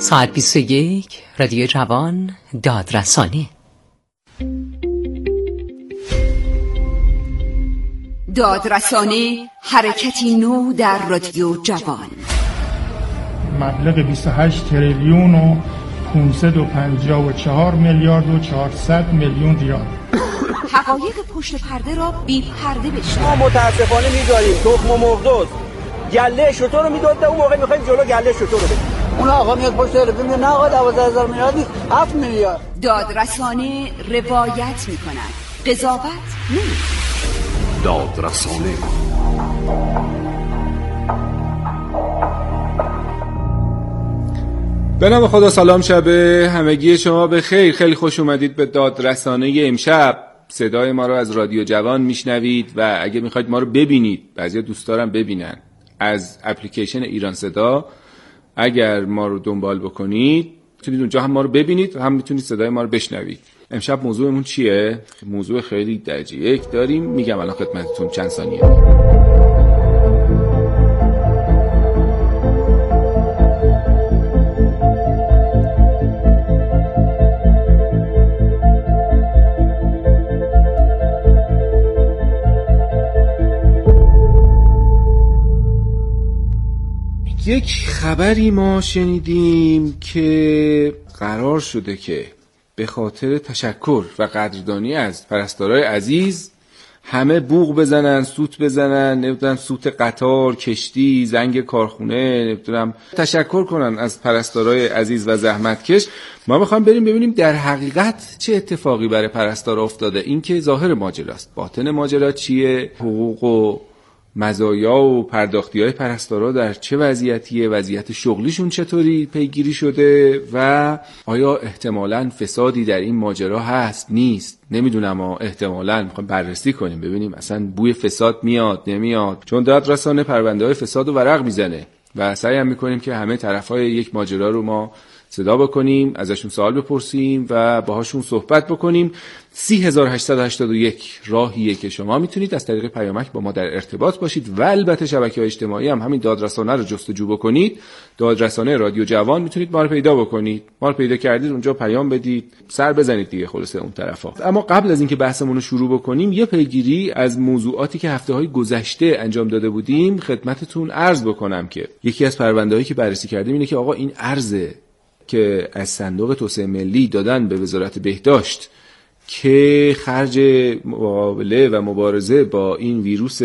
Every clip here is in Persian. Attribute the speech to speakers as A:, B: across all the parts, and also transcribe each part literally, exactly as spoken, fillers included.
A: ساعت بیست و یک، رادیو جوان، دادرسانی.
B: دادرسانی، حرکتی نو در رادیو جوان.
C: مبلغ بیست و هشت تریلیون و پانصد و پنجاه و چهار میلیارد و چهارصد میلیون ریال.
B: حقایق پشت پرده را بی پرده بشنوید.
D: ما متاسفانه می‌داریم تخم و مرغ گله شطور رو میدوده، اون موقع می‌خوایم جلو گله شطور رو بدیم.
E: اون آقا میاد پشت تلفن میگه نه آقا دوازده هزار میلیارد نیست، هفت میلیارد.
B: دادرسانی روایت می‌کند، قضاوت نمی‌کند.
F: دادرسانی.
G: به نام خدا. سلام شب همگی شما به خیر. خیلی خوش اومدید به دادرسانی امشب. صدای ما رو از رادیو جوان میشنوید و اگه میخواید ما رو ببینید، بعضیا دوست دارن ببینن، از اپلیکیشن ایران صدا اگر ما رو دنبال بکنید میتونید اونجا هم ما رو ببینید و هم میتونید صدای ما رو بشنوید. امشب موضوعمون چیه؟ موضوع خیلی درجه یک داریم، میگم الان خدمتتون چند ثانیه. یک خبری ما شنیدیم که قرار شده که به خاطر تشکر و قدردانی از پرستارای عزیز همه بوق بزنن، سوت بزنن، نمیدونم سوت قطار، کشتی، زنگ کارخونه، نمیدونم تشکر کنن از پرستارای عزیز و زحمتکش. ما میخوایم بریم ببینیم در حقیقت چه اتفاقی برای پرستارا افتاده. این که ظاهر ماجراست، باطن ماجرا چیه؟ حقوق و مزایا و پرداختی‌های پرستارا در چه وضعیتیه؟ وضعیت شغلیشون چطوری پیگیری شده؟ و آیا احتمالاً فسادی در این ماجرا هست نیست؟ نمیدونم، اما احتمالاً میخوایم بررسی کنیم ببینیم اصلا بوی فساد میاد نمیاد، چون دادرسانه پرونده‌های فساد و ورق میزنه و سعی هم میکنیم که همه طرفای یک ماجرا رو ما صدا بکنیم، ازشون سوال بپرسیم و باهاشون صحبت بکنیم. سه هزار و هشتصد و هشتاد و یک راهیه که شما میتونید از طریق پیامک با ما در ارتباط باشید و البته شبکه‌های اجتماعی هم همین دادرسانه رو جستجو بکنید. دادرسانه رادیو جوان میتونید ما رو پیدا بکنید. ما رو پیدا کردید اونجا پیام بدید، سر بزنید دیگه خلاصه اون طرفا. اما قبل از اینکه بحثمون رو شروع بکنیم یه پیگیری از موضوعاتی که هفته‌های گذشته انجام داده بودیم خدمتتون عرض بکنم که یکی از پرونده‌هایی که بررسی کردیم اینه که آقا این ارز که از صندوق توسعه ملی دادن به وزارت بهداشت که خرج مقابله و مبارزه با این ویروس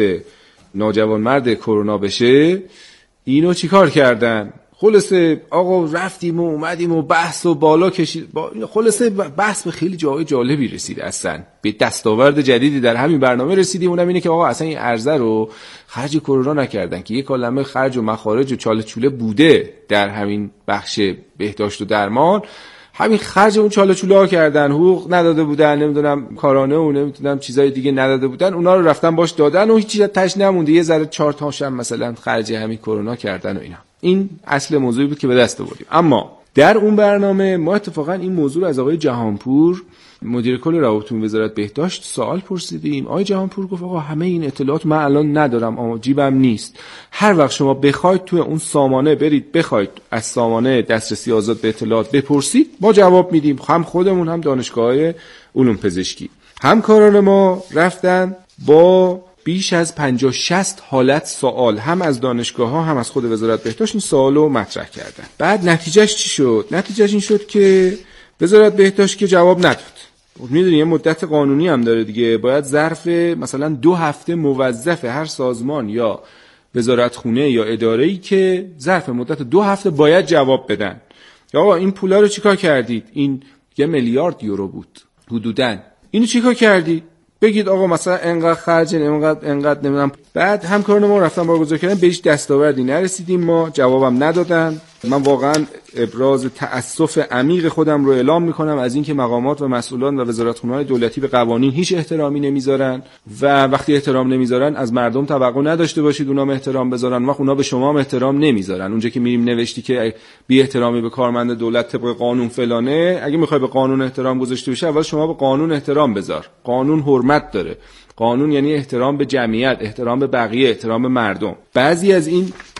G: ناجوانمرد کرونا بشه، اینو چیکار کردن؟ خلاصه آقا رفتیم و اومدیم و بحث و بالا کشید با... خلاصه بحث به خیلی جای جالبی رسید. اصلا به دستاورد جدیدی در همین برنامه رسیدیم، اونم اینه که آقا اصلا این ارزه رو خرج کرونا نکردن که یک کلمه خرج و مخارج و چاله چوله بوده در همین بخش بهداشت و درمان، همین خرج اون چاله چوله ها کردن، حقوق نداده بودن، نمیدونم کارانه و نمیدونم چیزای دیگه نداده بودن، اونا رو رفتن باش دادن و هیچ چیز تاش نمونده، یه ذره چهار تاشم مثلا خرج همین کرونا کردن و اینا. این اصل موضوعی بود که به دست آوردیم. اما در اون برنامه ما اتفاقا این موضوع رو از آقای جهانپور مدیر کل روابط وزارت بهداشت سوال پرسیدیم. آقای جهانپور گفت آقا همه این اطلاعات من الان ندارم، اما جیبم نیست. هر وقت شما بخواید توی اون سامانه برید بخواید از سامانه دسترسی آزاد به اطلاعات بپرسید، ما جواب میدیم. هم خودمون هم دانشگاه‌های علوم پزشکی. همکاران ما رفتن با بیش از پنجاه شصت حالت سوال هم از دانشگاه‌ها هم از خود وزارت بهداشت این سوالو مطرح کردن. بعد نتیجهش چی شد؟ نتیجهش این شد که وزارت بهداشت که جواب نداد. میدونی یه مدت قانونی هم داره دیگه، باید ظرف مثلا دو هفته موظف هر سازمان یا وزارتخونه یا اداره‌ای که ظرف مدت دو هفته باید جواب بدن. آقا این پولا رو چیکار کردید؟ این یه میلیارد یورو بود حدوداً. اینو چیکار کردید؟ بگید آقا مثلا انقدر خرج، انقدر انقدر نمیدونم. بعد همکاران ما رفتن برگزار کردن، به هیچ دستاوردی نرسیدیم، ما جوابم ندادن. من واقعا ابراز تأسف عمیق خودم رو اعلام میکنم از اینکه مقامات و مسئولان و وزارتخونه‌های دولتی به قوانین هیچ احترامی نمیذارن و وقتی احترام نمیذارن از مردم توقع نداشته باشید اونا احترام بذارن، وقت اونا به شما هم احترام نمیذارن. اونجا که میریم نوشتی که بی احترامی به کارمند دولت طبق قانون فلانه، اگه میخوای به قانون احترام گذاشته بشه اول شما به قانون احترام بذار. قانون حرمت داره. قانون یعنی احترام به جمعیت، احترام به بقیه، احترام به مردم. بعضی از این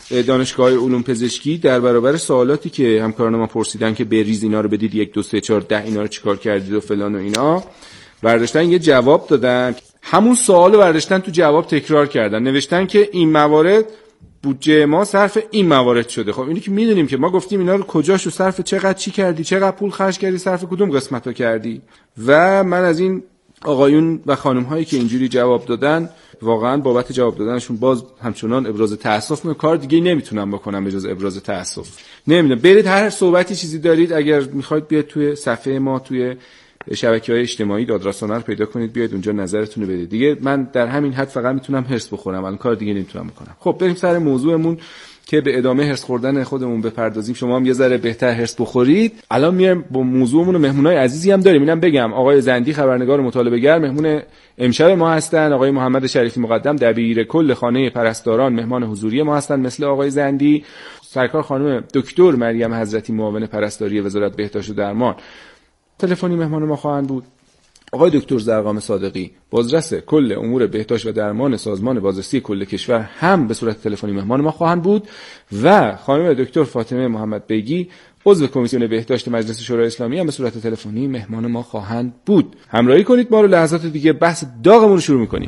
G: دانشگاه علوم پزشکی در برابر سوالاتی که همکاران ما پرسیدن که بریز اینا رو بدید یک دو سه چهار ده اینا رو چیکار کردید و فلان و اینا، برداشتن یه جواب دادن، همون سوالو برداشتن تو جواب تکرار کردن، نوشتن که این موارد بودجه ما صرف این موارد شده. خب اینی که میدونیم که ما گفتیم اینا رو کجاشو صرف چقدر چی کردی، چقدر پول خرج کردی، صرف کدوم قسمتو کردی. و من از این آقایون و خانم هایی که اینجوری جواب دادن واقعا بابت جواب دادنشون باز همچنان ابراز تأسف میکنم. کار دیگه نمیتونم بکنم به جز ابراز تأسف. نمیدونم، برید هر صحبتی چیزی دارید اگر میخواید بیاید توی صفحه ما توی شبکه‌های اجتماعی دادرسانه رو پیدا کنید، بیاید اونجا نظرتون رو بدید. دیگه من در همین حد فقط میتونم هرس بخورم، الان کار دیگه نمیتونم بکنم. خب بریم سر موضوعمون که به ادامه هرس خوردن خودمون بپردازیم. شما هم یه ذره بهتر هرس بخورید. الان میایم با موضوعمون و مهمونای عزیزی هم داریم. اینم بگم آقای زندی خبرنگار مطالبه‌گر مهمون امشب ما هستن، آقای محمد شریفی مقدم دبیر کل خانه پرستاران مهمان حضوری ما هستن مثل آقای زندی، سرکار خانم دکتر مریم حضرتی معاون پرستاری وزارت بهداشت و درمان تلفنی مهمان ما خواهند بود. آقای دکتر زرقام صادقی بازرس کل امور بهداشت و درمان سازمان بازرسی کل کشور هم به صورت تلفنی مهمان ما خواهند بود و خانم دکتر فاطمه محمد بیگی عضو کمیسیون بهداشت مجلس شورای اسلامی هم به صورت تلفنی مهمان ما خواهند بود. همراهی کنید ما رو، لحظات دیگه بحث داغمون رو شروع می‌کنیم.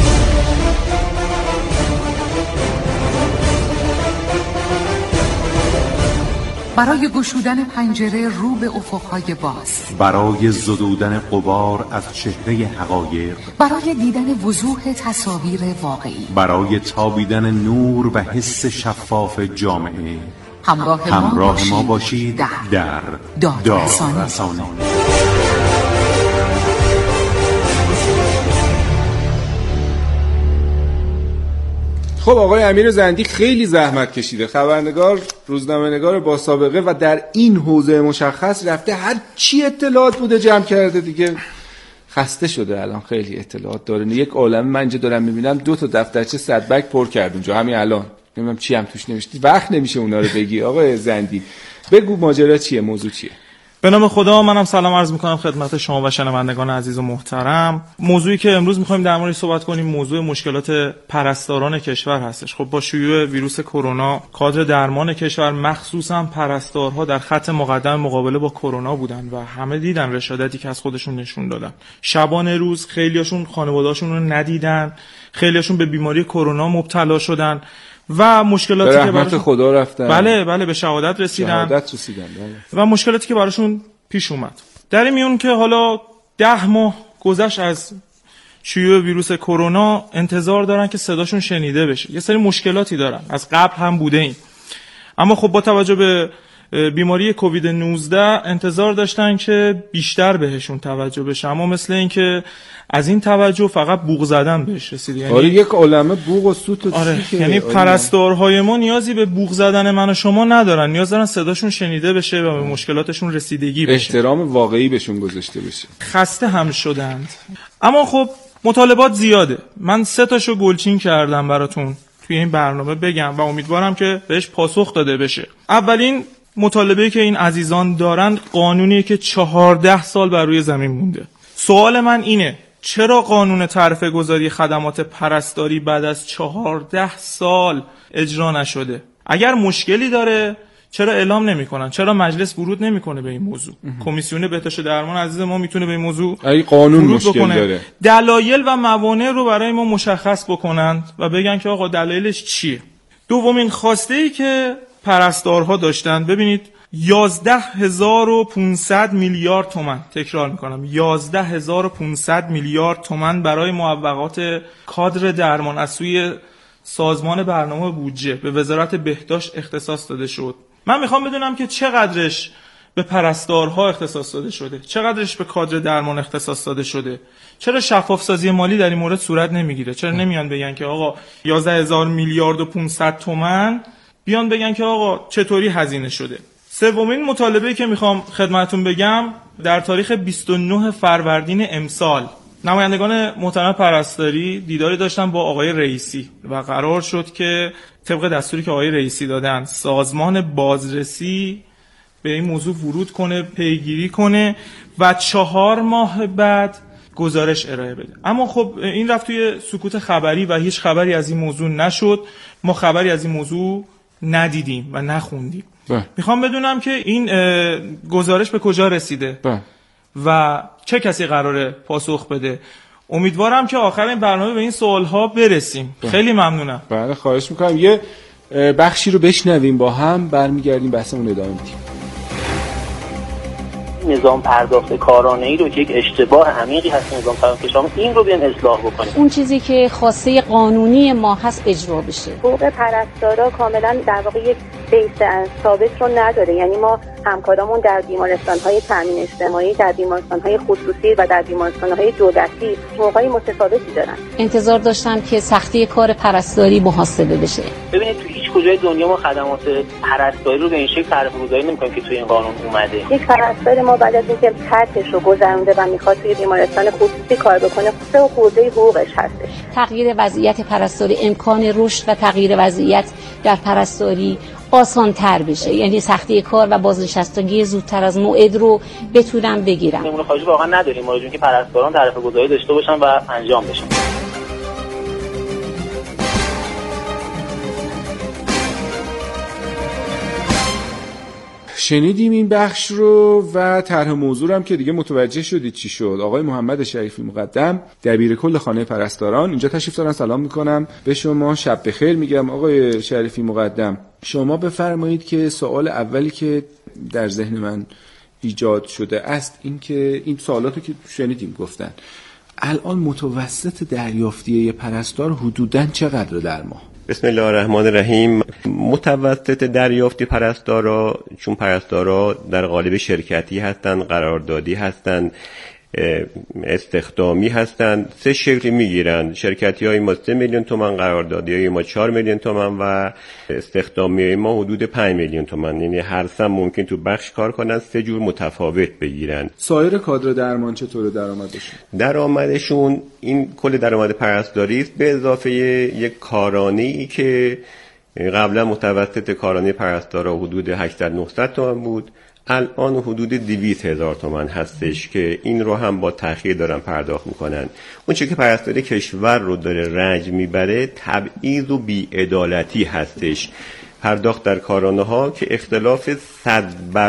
B: برای گشودن پنجره رو به افقهای باز،
F: برای زدودن غبار از چهره حقایق،
B: برای دیدن وضوح تصاویر واقعی،
F: برای تابیدن نور و حس شفاف جامعه
B: همراه,
F: همراه ما باشید در, در
B: دادرسانی.
F: دادرسانی.
G: خب آقای امیر زندی خیلی زحمت کشیده، خبرنگار، روزنامه‌نگار با سابقه و در این حوزه مشخص رفته هر چی اطلاعات بوده جمع کرده دیگه، خسته شده الان، خیلی اطلاعات داره. یک عالمه من اینجا دارم میبینم دو تا دفترچه صد بک پر کرد اونجا همین الان، نمیدونم چی هم توش نوشتی، وقت نمیشه اونا رو بگی. آقای زندی بگو ماجرا چیه، موضوع چیه؟
H: به نام خدا، منم سلام عرض میکنم خدمت شما و شنوندگان عزیز و محترم. موضوعی که امروز میخوایم در موردش صحبت کنیم موضوع مشکلات پرستاران کشور هستش. خب با شیوع ویروس کرونا کادر درمان کشور مخصوصا پرستارها در خط مقدم مقابله با کرونا بودن و همه دیدن رشادتی که از خودشون نشون دادن. شبانه روز خیلیاشون خانواده‌هاشون رو ندیدن، خیلیاشون به بیماری کرونا مبتلا شدن و مشکلاتی که براشون
G: خدا رفتن،
H: بله بله به شهادت رسیدن,
G: شهادت رسیدن بله.
H: و مشکلاتی که براشون پیش اومد. در این میون که حالا ده ماه گذشت از شیوع ویروس کرونا، انتظار دارن که صداشون شنیده بشه. یه سری مشکلاتی دارن، از قبل هم بوده این، اما خب با توجه به بیماری کووید نوزده انتظار داشتن که بیشتر بهشون توجه بشه، اما مثل این که از این توجه فقط بوق زدن بهش رسید. یعنی
G: آره یک عالمه بوق و سوت و
H: آره یعنی پرستارهای ما نیازی به بوق زدن من و شما ندارن، نیاز دارن صداشون شنیده بشه و به مشکلاتشون رسیدگی بشه،
G: احترام واقعی بهشون گذاشته بشه.
H: خسته هم شدند. اما خب مطالبات زیاده، من سه تاشو گلچین کردم براتون توی این برنامه بگم و امیدوارم که بهش پاسخ داده بشه. اولین مطالبه‌ای که این عزیزان دارند قانونی که چهارده سال بر روی زمین مونده. سوال من اینه چرا قانون تعرفه گذاری خدمات پرستاری بعد از چهارده سال اجرا نشده؟ اگر مشکلی داره چرا اعلام نمی‌کنن؟ چرا مجلس ورود نمی‌کنه به این موضوع؟ کمیسیون بهداشت درمان عزیز ما میتونه به این موضوع
G: ای قانون مشکل بکنه. داره.
H: دلایل و موانع رو برای ما مشخص بکنند و بگن که آقا دلایلش چیه. دومین خواسته‌ای که پرستارها داشتن، ببینید یازده هزار و پانصد میلیارد تومان، تکرار میکنم یازده هزار و پانصد میلیارد تومان برای معوقات کادر درمان از سوی سازمان برنامه بودجه به وزارت بهداشت اختصاص داده شد. من میخوام بدونم که چقدرش به پرستارها اختصاص داده شده، چقدرش به کادر درمان اختصاص داده شده، چرا شفاف سازی مالی در این مورد صورت نمیگیره؟ چرا نمیان بگن که آقا یازده هزار میلیارد و پانصد تومان، بیان بگن که آقا چطوری هزینه شده. سومین مطالبه‌ای که میخوام خدمتتون بگم، در تاریخ بیست و نه فروردین امسال نمایندگان محترم پرستاری دیداری داشتن با آقای رئیسی و قرار شد که طبق دستوری که آقای رئیسی دادن سازمان بازرسی به این موضوع ورود کنه، پیگیری کنه و چهار ماه بعد گزارش ارائه بده. اما خب این رفت توی سکوت خبری و هیچ خبری از این موضوع نشد. ما خبری از این موضوع ندیدیم و نخوندیم. میخوام بدونم که این گزارش به کجا رسیده با. و چه کسی قراره پاسخ بده. امیدوارم که آخر این برنامه به این سوالها برسیم. با. خیلی ممنونم.
G: بله خواهش میکنم. یه بخشی رو بشنویم با هم، برمیگردیم بحثمون ادامه میدیم.
I: نظام پرداخت کارانه‌ای رو که یک اشتباه عمیقی هست نظام پرداخت کشاورزی، این رو بیان اصلاح بکنیم.
J: اون چیزی که خواسته قانونی ما هست اجرا بشه.
K: حقوق پرستارا کاملا در واقع یک بیس ثابت رو نداره. یعنی ما همکارامون در بیمارستان‌های تامین اجتماعی، در بیمارستان‌های خصوصی و در بیمارستان‌های دولتی حقوقای متفاوتی دارن.
J: انتظار داشتم که سختی کار پرستاری محاسبه بشه.
I: ببینید تو هیچ کجای دنیا ما خدمات پرستاری رو به این شکل تعریف گذاری نمی‌کنیم که توی این قانون اومده.
K: یک پرستار ما بعد از اینکه ترکش رو گذرونده و میخواد توی بیمارستان خصوصی کار بکنه، سه خورده حقوقش هستش.
J: تغییر وضعیت پرستاری، امکان رشد و تغییر وضعیت در پرستاری آسان تر بشه، یعنی سختی کار و بازنشستگی زودتر از موعد رو بتونن بگیرن.
I: نمونه خارجی واقعا نداریم، ما که پرستاران تعرفه گذاری داشته باشن و انجام بشه.
G: شنیدیم این بخش رو و طرح موضوع هم که دیگه متوجه شدید چی شد. آقای محمد شریفی مقدم دبیر کل خانه پرستاران اینجا تشریف دارن. سلام میکنم به شما، شب بخیر میگم. آقای شریفی مقدم، شما بفرمایید که سوال اولی که در ذهن من ایجاد شده است این که این سوالاتو که شنیدیم گفتن، الان متوسط دریافتی پرستار حدوداً چقدر در ماه؟
L: بسم الله الرحمن الرحیم. متوسط دریافتی پرستارا، چون پرستارا در قالب شرکتی هستند، قراردادی هستند، استخدامی هستند، سه شکل میگیرن. شرکتی های ما سه میلیون تومان، قراردادی های ما چهار میلیون تومان و استخدامی های ما حدود پنج میلیون تومان. یعنی هر سم ممکن تو بخش کار کنن، سه جور متفاوت بگیرن.
G: سایر کادر درمان چطوره درآمدشون؟
L: درآمدشون این کل درآمد پرستاری است به اضافه یک کارانه‌ای که قبلا متوسط کارانه پرستارا حدود هشتصد نهصد تومان بود، الان حدود دویست هزار تومان هستش که این رو هم با تأخیر دارن پرداخت میکنن. اون چیزی که پرستاری کشور رو داره رنج میبره تبعیض و بی‌عدالتی هستش. پرداخت در کارانه ها که اختلاف صد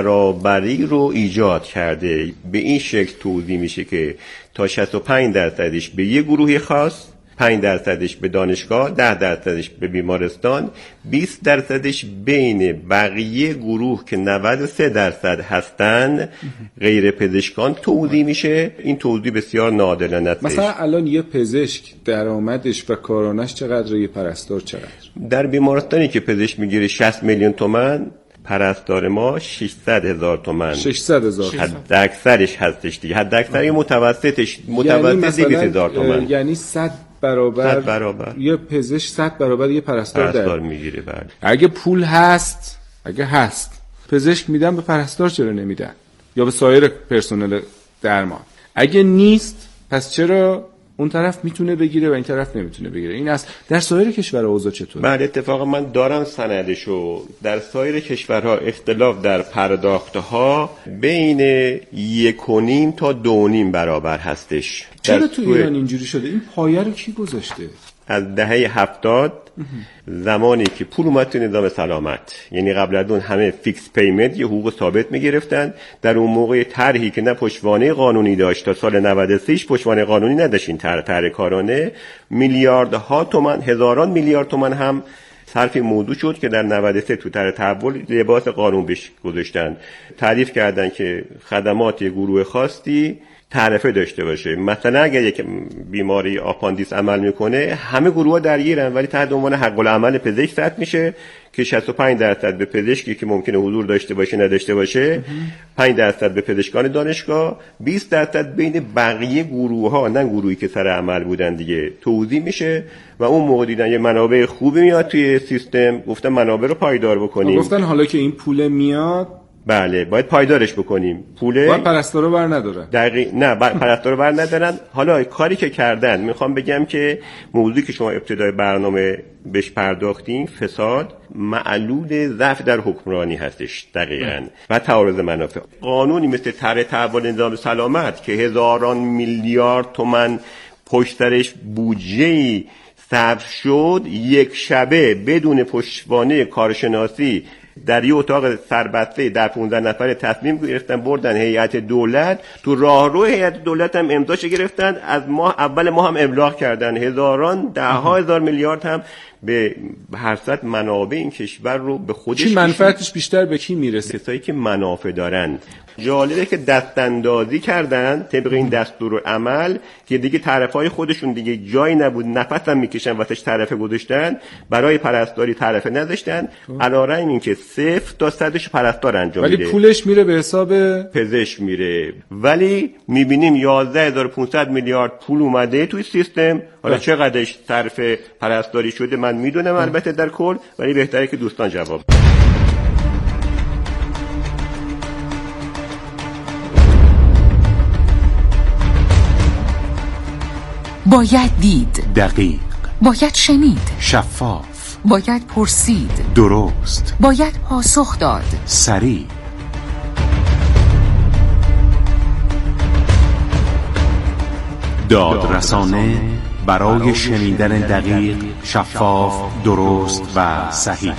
L: برابری رو ایجاد کرده. به این شکل توضیح میشه که تا شصت و پنج درصدش به یک گروهی خاص، پنج درصدش به دانشگاه، ده درصدش به بیمارستان، بیست درصدش بین بقیه گروه که نود و سه درصد هستن غیر پزشکان توزیع میشه. این توزیع بسیار ناعادلانه است.
G: مثلا الان یه پزشک درآمدش و کارانش چقدر، یه پرستار چقدر؟
L: در بیمارستانی که پزشک میگیره شصت میلیون تومان، پرستار ما ششصد هزار تومان.
G: ششصد هزار
L: حد اکثرش هستش دیگه. حد اکثری متوسطش متوسط دویست هزار تومان.
G: یعنی صد برابر,
L: صد برابر
G: یه پزشک صد برابر یه پرستار,
L: پرستار میگیره. بله.
G: اگه پول هست، اگه هست پزشک میدن، به پرستار چرا نمیدن؟ یا به سایر پرسنل درمان؟ اگه نیست پس چرا اون طرف میتونه بگیره و این طرف نمیتونه بگیره؟ این است. در سایر کشورها اوضاع چطوره؟
L: بله اتفاقا من دارم سندشو. در سایر کشورها اختلاف در پرداختها بین یک و نیم تا دو نیم برابر هستش.
G: چرا تو ایران اینجوری شده؟ این پایه رو کی گذاشته؟
L: از دهه هفتاد زمانی که پول اومد تو نظام سلامت، یعنی قبل از اون همه فیکس پیمنت یه حقوق ثابت میگرفتن. در اون موقع طرحی که نه پشتوانه قانونی داشت، تا سال نود و سه پشتوانه قانونی نداشت، این طرح طرح کارانه میلیاردها تومان، هزاران میلیارد تومان هم صرف موضوع شد که در نود و سه تو طرح تحول لباس قانون بهش گذاشتن. تعریف کردن که خدمات گروه خاصی تعرفه داشته باشه. مثلا اگر یک بیماری آپاندیس عمل میکنه، همه گروه ها درگیرن ولی تحت عنوان حق العمل پزشک ثبت میشه که شصت و پنج درصد به پزشکی که ممکنه حضور داشته باشه نداشته باشه، پنج درصد به پزشکان دانشگاه، بیست درصد بین بقیه گروه ها، نه گروهی که سر عمل بودن دیگه، توزیع میشه. و اون موقع دیدن یه منابع خوبی میاد توی سیستم، گفتن منابع رو پایدار بکنیم.
G: گفتن حالا که این پول میاد،
L: بله باید پایدارش بکنیم. پوله
G: باید پرستارا بر ندارن.
L: دقیق نه پرستارا بر ندارن. حالا کاری که کردن، میخوام بگم که موضوعی که شما ابتدای برنامه بهش پرداختین، فساد معلول ضعف در حکمرانی هستش دقیقاً و تعارض منافع. قانونی مثل طرح تحول نظام سلامت که هزاران میلیارد تومان پشت سرش بودجه صرف شد، یک شبه بدون پشتوانه کارشناسی در یه اتاق سربسته در پانزده نفره تصمیم گرفتن بردن هیئت دولت، تو راهرو هیئت دولت هم امضاش گرفتن، از ماه اول ما هم ابلاغ کردن، هزاران ده ها هزار میلیارد هم به هر صورت منابع این کشور رو به خودش.
G: چی منفعتش بیشتر به کی میرسه؟
L: کسایی که منافع دارن. جالبه که دستاندازی کردن طبق این دستور عمل که دیگه طرفای خودشون دیگه جایی نبود، نفس هم میکشن واسش طرفه گذاشتن، برای پرستاری طرفه نذاشتن، علیرغم این که صفر تا صدش پرستار انجام میده،
G: ولی پولش میره به حساب
L: پزشک میره. ولی میبینیم یازده هزار و پانصد میلیارد پول اومده توی سیستم. حالا چقدرش صرف پرستاری شده من میدونم البته در کل، ولی بهتره که دوستان جواب.
B: باید دید،
F: دقیق،
B: باید شنید،
F: شفاف،
B: باید پرسید،
F: درست،
B: باید پاسخ داد،
F: سریع. دادرسانه برای شنیدن دقیق، شفاف، درست و صحیح.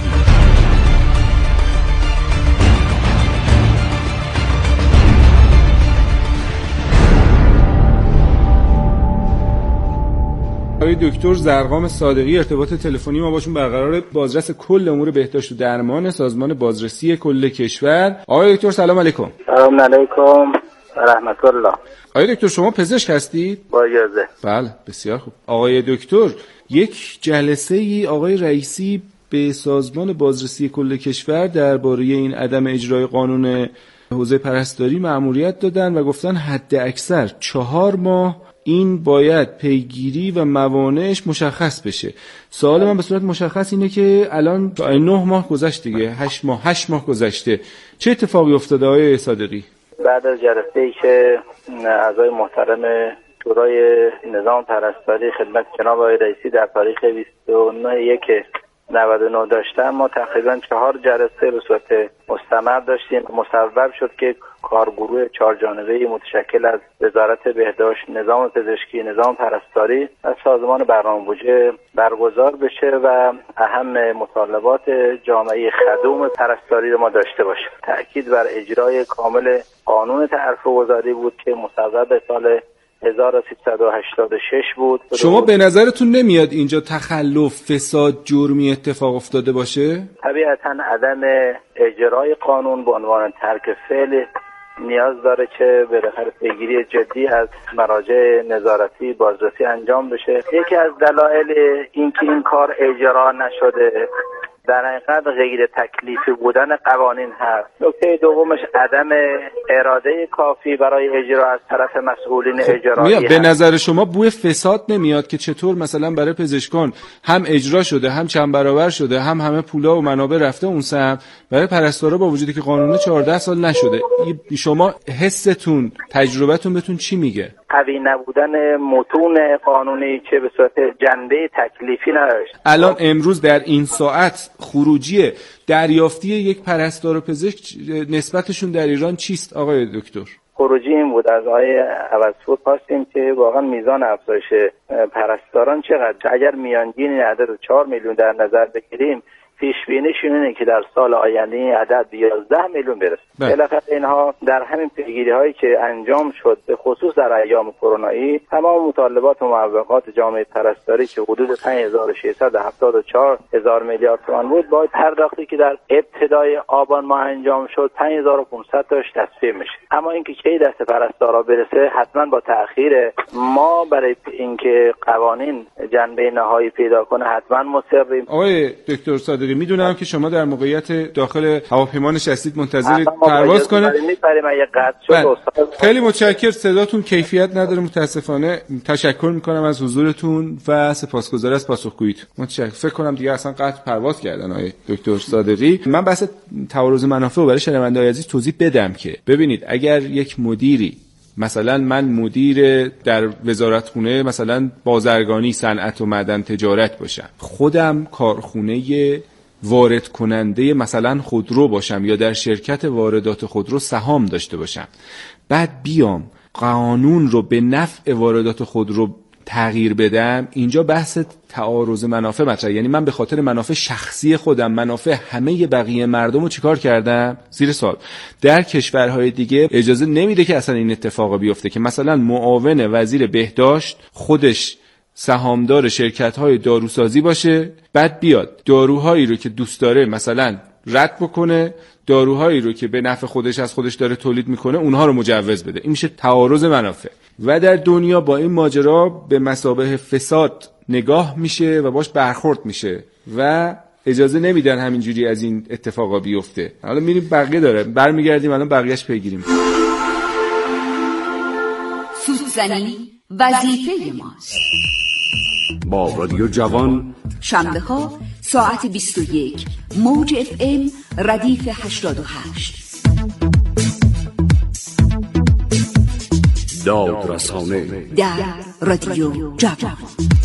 G: آقای دکتر زرقام صادقی ارتباط تلفنی ما باشون برقرار، بازرس کل امور بهداشت و درمان سازمان بازرسی کل کشور. آقای دکتر سلام علیکم.
I: سلام علیکم رحمت الله.
G: آقای دکتر شما پزشک هستید؟
I: با اجازه.
G: بله بسیار خوب. آقای دکتر یک جلسه ای آقای رئیسی به سازمان بازرسی کل کشور درباره این عدم اجرای قانون حوزه پرستاری مأموریت دادن و گفتن حد اکثر چهار ماه این باید پیگیری و موانعش مشخص بشه. سوال من به صورت مشخص اینه که الان نه ماه گذشت دیگه، هشت ماه هشت ماه گذشته، چه اتفاقی افتاده آقای صادقی؟
I: بعد از جلسه‌ای که اعضای محترم شورای نظام پرستاری خدمت جناب آقای رئیسی در تاریخ بیست و نه یک نود و نه داشتن، ما تقریبا چهار جلسه به صورت مستمر داشتیم. مصوب شد که کارگروه چهار جانبه‌ای متشکل از وزارت بهداشت، نظام پزشکی، نظام پرستاری و سازمان برنامه‌بودجه برگزار بشه و اهم مطالبات جامعه خدوم پرستاری رو ما داشته باشیم. تأکید بر اجرای کامل قانون تعرفه‌گذاری بود که مصوب سال هزار و سیصد و هشتاد و شش بود.
G: شما به نظرتون نمیاد اینجا تخلف، فساد، جرمی اتفاق افتاده باشه؟
I: طبیعتاً عدم اجرای قانون به عنوان ترک فعل نیاز داره که بالاخره پیگیری جدی از مراجع نظارتی بازرسی انجام بشه. یکی از دلایل اینکه این کار اجرا نشده در حقیقت غیر تکلیفی بودن قوانین هست. نکته دومش عدم اراده کافی برای اجرا از طرف مسئولین اجرایی هست.
G: به نظر شما بوی فساد نمیاد که چطور مثلا برای پزشکان هم اجرا شده، هم چند برابر شده، هم همه پولا و منابع رفته اون سمت، برای پرستارا با وجودی که قانون چهارده سال نشده؟ شما حستون، تجربتون بهتون چی میگه؟
I: قوی نبودن متون قانونی که به صورت جنبه تکلیفی نداشت.
G: الان امروز در این ساعت خروجی دریافتی یک پرستار و پزشک نسبتشون در ایران چیست آقای دکتر؟
I: خروجی این بود از آقای عوضپور خواستیم که واقعا میزان افزایش پرستاران چقدر. اگر میانگین عدد چهار میلیون در نظر بگیریم، پیش بینیشون اینه که در سال آینده این عدد یازده میلیون برسه. بالاخره اینها در همین پیگیری هایی که انجام شد، به خصوص در ایام کرونایی، تمام مطالبات و معوقات جامعه پرستاری که حدود پنج هزار و ششصد و هفتاد و چهار هزار میلیارد تومان بود، با پرداختی که در ابتدای آبان ماه انجام شد پنج هزار و پانصد تاش تصفیه میشه. اما اینکه کی دست پرستارا برسه حتما با تأخیر. ما برای اینکه قوانین جنبه نهایی پیدا کنه حتما مصریم.
G: آقای دکتر صادقی میدونم که شما در موقعیت داخل هواپیما نشستید منتظر پرواز کنه. خیلی متشکرم، صداتون کیفیت نداره متاسفانه. تشکر میکنم از حضورتون و سپاسگزار از پاسخگوییتون. متشکرم. فکر کنم دیگه اصلا قطع پرواز کردن آقای دکتر صادقی. من بحث تعارض منافع رو برای شنونده‌های عزیز توضیح بدم که ببینید اگر یک مدیری، مثلا من مدیر در وزارتخونه مثلا بازرگانی، صنعت و معدن تجارت باشم، خودم کارخونه وارد کننده مثلا خودرو باشم یا در شرکت واردات خودرو سهام داشته باشم، بعد بیام قانون رو به نفع واردات خودرو تغییر بدم، اینجا بحث تعارض منافع مطرحه. یعنی من به خاطر منافع شخصی خودم منافع همه بقیه مردم رو چیکار کردم؟ زیر سوال. در کشورهای دیگه اجازه نمیده که اصلا این اتفاق بیفته که مثلا معاون وزیر بهداشت خودش سهامدار شرکت‌های داروسازی باشه، بعد بیاد داروهایی رو که دوست داره مثلا رد بکنه، داروهایی رو که به نفع خودش از خودش داره تولید میکنه اونها رو مجوز بده. این میشه تعارض منافع و در دنیا با این ماجرا به مثابه فساد نگاه میشه و باش برخورد میشه و اجازه نمیدن همینجوری از این اتفاقا بیفته. حالا میریم بقیه داره برمیگردیم الان بقیه‌اش پیگیریم.
M: سوزنی وظیفه ماست.
N: با رادیو جوان
M: شنبه ها ساعت بیست و یک موج اف ام ردیف هشتاد و هشت.
N: دادرسانه
M: در رادیو جوان.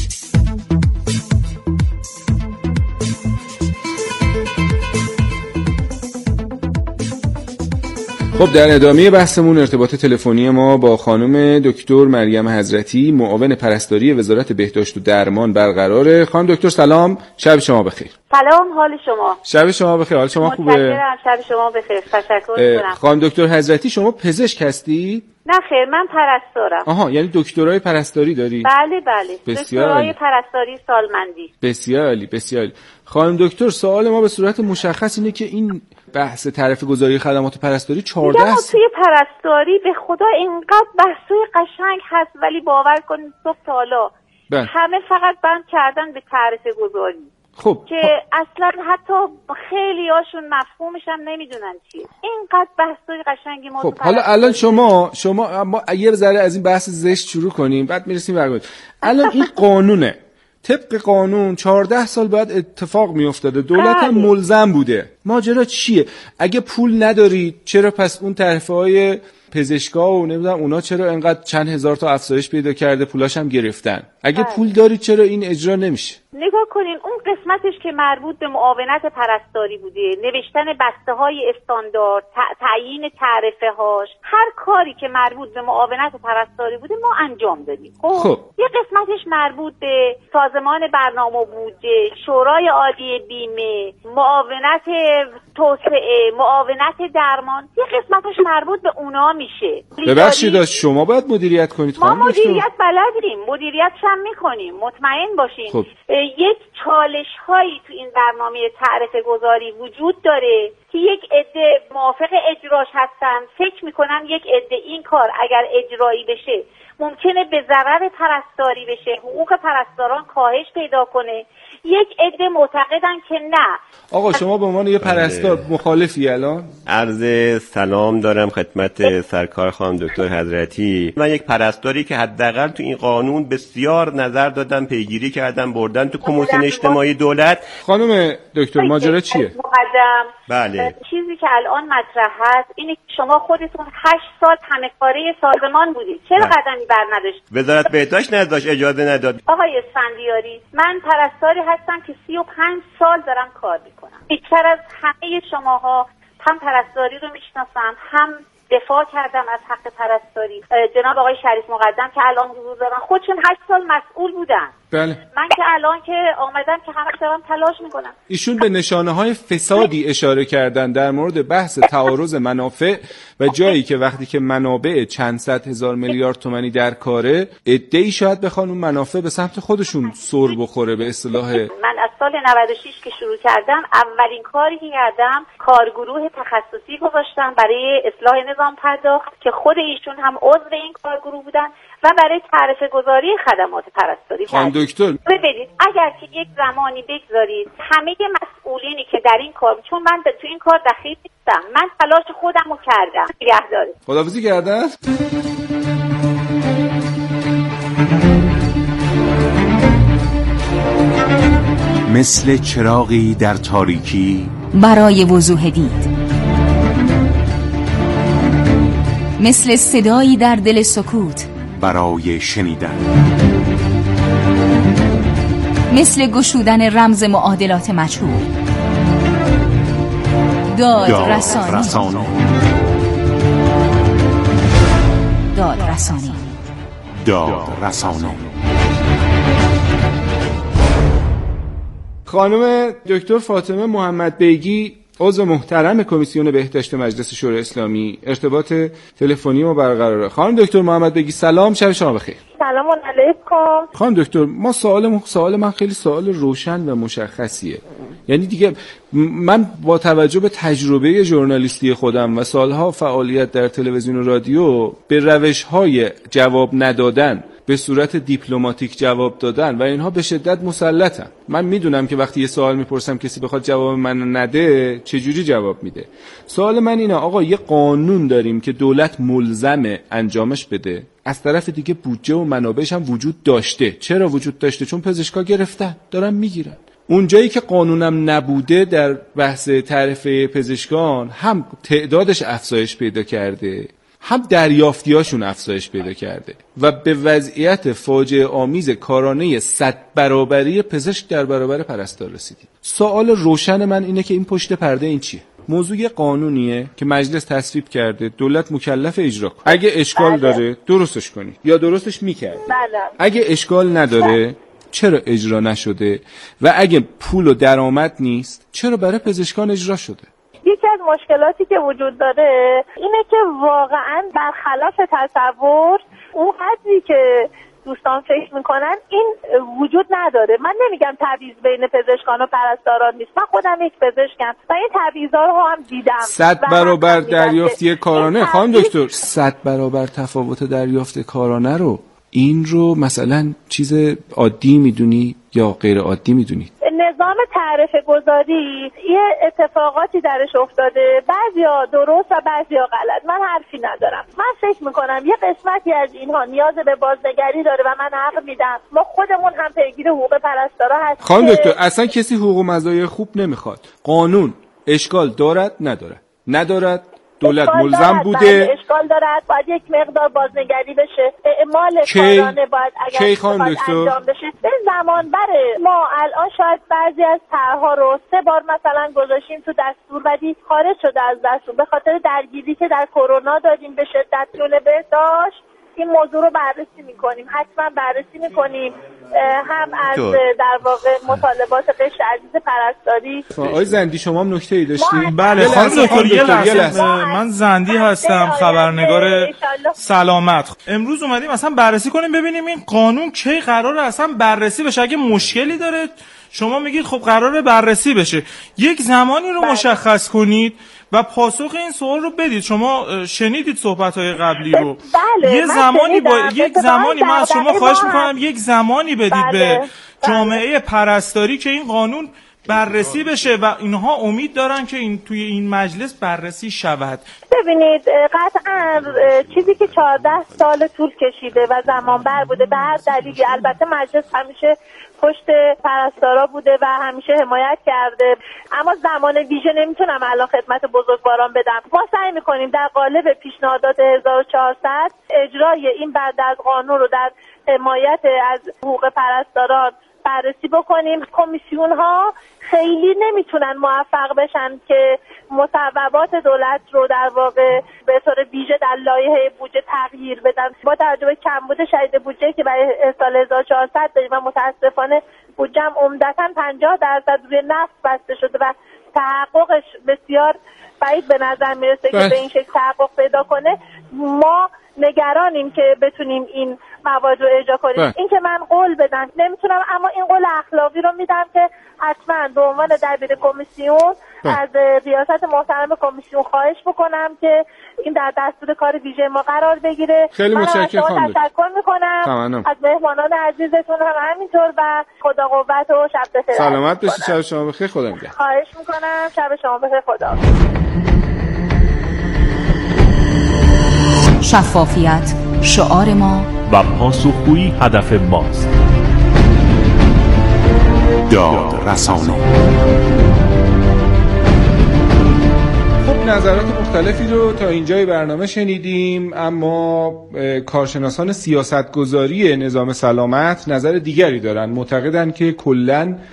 G: خب در ادامه بحثمون ارتباط تلفنی ما با خانم دکتر مریم حضرتی معاون پرستاری وزارت بهداشت و درمان برقراره. خانم دکتر سلام، شب شما بخیر.
K: سلام، حال شما؟
G: شب شما بخیر، حال شما خوبه؟
K: متشکرم، شب شما بخیر، تشکر می‌کنم.
G: خانم دکتر حضرتی شما پزشک هستی؟
K: نه خیر، من پرستارم.
G: آها، یعنی دکترای پرستاری داری؟
K: بله بله، دکترای پرستاری سالمندی.
G: بسیار عالی، بسیار عالی. خانم دکتر سوال ما به صورت مشخص اینه که این بحث تعرفه گذاری خدمات پرستاری چهارده است.
K: توی پرستاری به خدا اینقدر بحثای قشنگ هست ولی باور کنید صبح تا حالا همه فقط بند کردن به تعرفه گذاری.
G: خب
K: که اصلا حتی خیلی هاشون مفهومش هم نمیدونن چیه. اینقدر بحثای قشنگی ما.
G: خب حالا الان شما شما ما یه ذره از این بحث زشت شروع کنیم بعد میرسیم برگردیم. الان این قانونه، طبق قانون چهارده سال بعد اتفاق میافتاده، دولت هم ملزم بوده. ماجرا چیه؟ اگه پول ندارید چرا پس اون تعرفه های پزشکا و نمیدونم اونا چرا انقدر چند هزار تا افزایش پیدا کرده، پولاش هم گرفتن؟ اگه بله. پول دارید چرا این اجرا نمیشه؟
K: نگاه کنین اون قسمتش که مربوط به معاونت پرستاری بوده، نوشتن بسته های استاندارد، تعیین تعرفه هاش، هر کاری که مربوط به معاونت پرستاری بوده ما انجام دادیم. خب, خب. یه قسمتش مربوط به سازمان برنامه بودجه، شورای عالی بیمه، معاونت توسعه، معاونت درمان، یه قسمتش مربوط به اونا میشه.
G: ببخشید شما باید مدیریت کنید.
K: ما مدیریت بلدیم، مدیریت هم میکنیم، مطمئن باشین. خب. یک چالش هایی تو این برنامه تعرفه گذاری وجود داره که یک عده موافق اجراش هستن، فکر میکنن یک عده این کار اگر اجرایی بشه ممکنه به ضرر پرستاری بشه، حقوق پرستاران کاهش پیدا کنه. یک عده معتقدن که نه.
G: آقا شما به عنوان یه پرستار مخالفی الان؟
L: عرض سلام دارم خدمت سرکار خانم دکتر حضرتی. من یک پرستاری که حداقل تو این قانون بسیار نظر دادم، پیگیری کردم، بردن تو کمیسیون اجتماعی دولت.
G: خانم دکتر ماجرا چیه؟
K: مقدم
L: بله.
K: چیزی که الان مطرح هست اینه که شما خودتون هشت سال همه کاره سازمان بودید، چرا قدمی بر نداشتید؟
L: وزارت بهداشت نداشت، اجازه نداد.
K: آقای اسفندیاری، من پرستاری هستم که سی و پنج سال دارم کار میکنم. بیشتر از همه شماها هم پرستاری رو میشناسم، هم دفاع کردم از حق پرستاری. جناب آقای شریف مقدم که الان حضور دارن خودشون هشت سال مسئول بودن.
G: بله.
K: من که الان که آمدم که همه دارم تلاش میکنم.
G: ایشون به نشانه های فسادی اشاره کردن در مورد بحث تعارض منافع و جایی که وقتی که منابع چند صد هزار میلیارد تومانی در کاره، عده‌ای شاید بخوان اون منافع به سمت خودشون سر بخوره به اصطلاح.
K: من از سال نود و شش که شروع کردم اولین کاری که کردم کارگروه تخصصی گذاشتم برای اصلاح نظام پرداخت که خود ایشون هم عضو این کارگروه بودن و برای تعرفه گذاری خدمات پرستاری.
G: خانم دکتر
K: ببینید اگر که یک زمانی بگذارید همه مسئولینی که در این کار، چون من تو این کار دخیل نیستم، من تلاش خودم رو کردم. نگهداری.
G: خداحافظی کردن؟
F: مثل چراغی در تاریکی
M: برای وضوح دید، مثل صدایی در دل سکوت
F: برای شنیدن،
M: مثل گشودن رمز معادلات مجهول. داد رسانی.
F: داد
M: رسانی.
F: داد رسانی.
G: خانم دکتر فاطمه محمد بیگی، عضو محترم کمیسیون بهداشت مجلس شورای اسلامی، ارتباط تلفنی ما برقراره. خانم دکتر محمد بیگی سلام، شب شما بخیر.
O: سلام علیکم.
G: خانم دکتر، ما سوال سوال من خیلی سوال روشن و مشخصیه. یعنی دیگه من با توجه به تجربه ژورنالیستی خودم و سالها فعالیت در تلویزیون و رادیو به روش‌های جواب ندادن، به صورت دیپلماتیک جواب دادن و اینها به شدت مسلطم. من میدونم که وقتی یه سوال میپرسم کسی بخواد جواب من نده چجوری جواب میده. سوال من اینه آقا، یه قانون داریم که دولت ملزمه انجامش بده، از طرف دیگه بودجه و منابعش هم وجود داشته. چرا وجود داشته؟ چون پزشکا گرفتن، دارن میگیرن. اون جایی که قانونم نبوده در بحث تعرفه پزشکان، هم تعدادش افزایش پیدا کرده، هم دریافتیاشون افزایش پیدا کرده و به وضعیت فاجعه آمیز کارانه صد برابری پزشک در برابر پرستار رسیدیم. سوال روشن من اینه که این پشت پرده این چیه؟ موضوع قانونیه که مجلس تصویب کرده، دولت مکلف اجرا کنه. اگه اشکال بله. داره درستش کنی یا درستش میکرد.
O: بله.
G: اگه اشکال نداره بله. چرا اجرا نشده؟ و اگه پول و درآمد نیست چرا برای پزشکان اجرا شده؟
O: یکی از مشکلاتی که وجود داره اینه که واقعا برخلاف تصور اون حدی که دوستان فکر میکنن این وجود نداره. من نمیگم تبعیض بین پزشکان و پرستاران نیست، من خودم یک پزشکم و این تبعیض‌ها رو هم دیدم.
G: صد برابر دریافتی کارانه خانم دکتر، صد برابر تفاوت دریافت کارانه رو، این رو مثلا چیز عادی میدونی یا غیر عادی میدونی؟
O: نظام تعرفه گذاری یه اتفاقاتی درش افتاده، بعضیا درست و بعضیا غلط. من حرفی ندارم. من فکر میکنم یه قسمتی از اینها نیاز به بازنگری داره و من حق میدم. ما خودمون هم پیگیر حقوق پرستارا هستیم.
G: خانم دکتر، اصلا کسی حقوق و مزایای خوب نمیخواد. قانون اشکال دارد ندارد؟ ندارد. دولت ملزم بوده،
O: اشکال دارد، باید یک مقدار بازنگری بشه، اعمال کارانه باید اگر بخواد انجام بشه به زمان بره. ما الان شاید بعضی از طرح‌ها رو سه بار مثلا گذاشتیم تو دستور ولی خارج شده از دستور به خاطر درگیری که در کرونا دادیم به شدت جلوه بهداشت. این موضوع رو بررسی میکنیم، حتما بررسی میکنیم، هم از در واقع مطالبات قشر عزیز پرستاری.
G: آقای زندی شما هم نکته ای داشتی؟
H: بله خانم دکتر، یه لحظه. من زندی هستم، خبرنگار سلامت. امروز اومدیم اصلا بررسی کنیم ببینیم این قانون کی قراره اصلا بررسی بشه. اگه مشکلی داره شما میگید خب قراره بررسی بشه، یک زمانی رو مشخص کنید و پاسخ این سوال رو بدید. شما شنیدید صحبت‌های قبلی رو.
O: بله،
H: یه زمانی با یک زمانی من از شما خواهش می‌کنم یک زمانی بدید بله، به جامعه بله. پرستاری که این قانون بررسی بشه و اینها امید دارن که این توی این مجلس بررسی شود.
O: ببینید قطعا چیزی که چهارده سال طول کشیده و زمان بر بوده به هر دلیلی، البته مجلس همیشه پشت پرستارا بوده و همیشه حمایت کرده، اما زمان ویژه نمیتونم الان خدمت بزرگواران بدم. ما سعی میکنیم در قالب پیشنهادات هزار و چهارصد اجرای این بعد از قانون رو در حمایت از حقوق پرستاران بررسی بکنیم. کمیسیون ها خیلی نمیتونن موفق بشن که مصوبات دولت رو در واقع به طور ویژه در لایحه بودجه تغییر بدن. با توجه به کمبود شدید بودجه که برای سال هزار و چهارصد داریم و متاسفانه بودجه هم عمدتاً پنجاه درصد روی نفت بسته شده و تحققش بسیار بعید به نظر میرسه که به این شکل تحقق پیدا کنه. ما نگرانیم که بتونیم این مواد رو اجرا کنیم. این که من قول بدم نمیتونم، اما این قول اخلاقی رو میدم که حتما به عنوان دبیر کمیسیون از ریاست محترم کمیسیون خواهش بکنم که این در دستور کار ویژه ما قرار بگیره.
G: خیلی متشکرم خانم.
O: تشکر میکنم
G: تمام.
O: از مهمانان عزیزتون هم همینطور و خدا قوت و شب بخیر.
G: سلامت باشید. شب شما بخیر. خدا نگهدار.
O: خواهش میکنم. شب شما بخیر. خدا.
M: شفافیت شعار ما
P: و پاسخگویی هدف ماست.
F: داد رسانه.
G: خب نظرات مختلفی رو تا اینجای برنامه شنیدیم، اما کارشناسان سیاستگذاری نظام سلامت نظر دیگری دارن. معتقدن که کلاً